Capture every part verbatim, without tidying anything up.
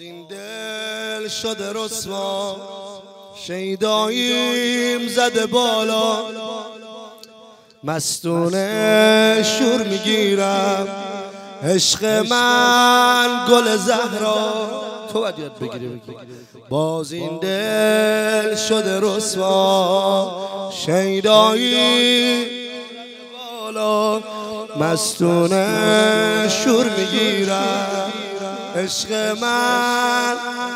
این دل شده رسوا، شیداییم زده بالا، مستونه شور میگیرم، عشق من گل زهرا. تو باید یاد بگیری بگیری باز این دل شده رسوا، شیدایی بالا، مستونه شور میگیرم، عشق من.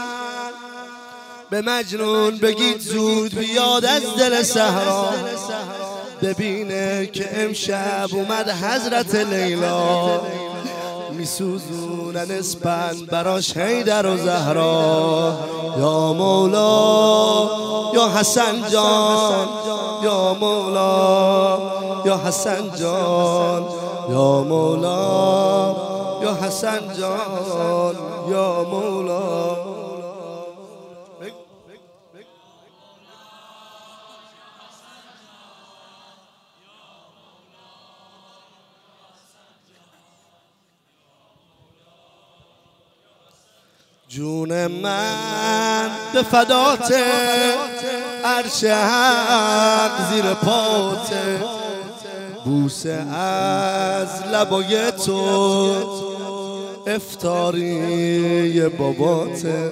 به مجنون بگید زود بیاد از دل صحرا، ببینه که امشب اومد حضرت لیلا، میسوزونن اسپند براش حیدر و زهرا. یا مولا یا حسن جان، یا مولا یا حسن جان، یا مولا یا حسن جان، یا مولا. جون من به فداته، عرش حق زیر پاته، بوسه از لبای تو افطاری باباته.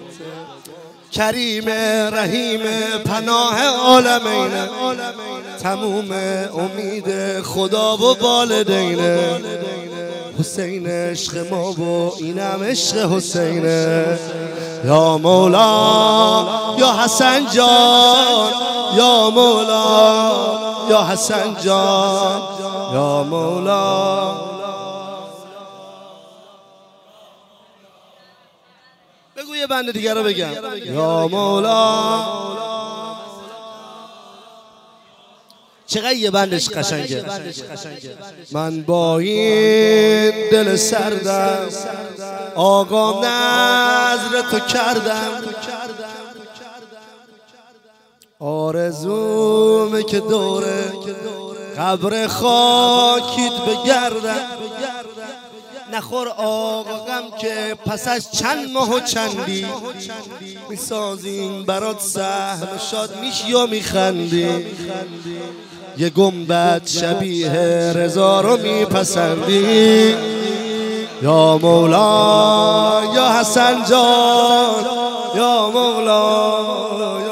کریم رحیم پناه عالمینه، تموم امید خدا و والدینه. حسین عشق ما و اینم عشق حسینه. یا مولا یا حسن جان، یا مولا یا حسن جان، یا مولا. بگو یه بند دیگه رو بگم. یا مولا. چقدر یه بندش قشنگه. من با این دل سردم آقا نظر تو کردم، آرزومه که دوره قبر خاکیت بگردم. نخور آقا غم که پس از چند ماه و چندی میسازیم برات سهم، شاد میشی و میخندی. یه گنبد شبیه رضا رو میپسندی. یا مولا یا حسن جان، یا مولا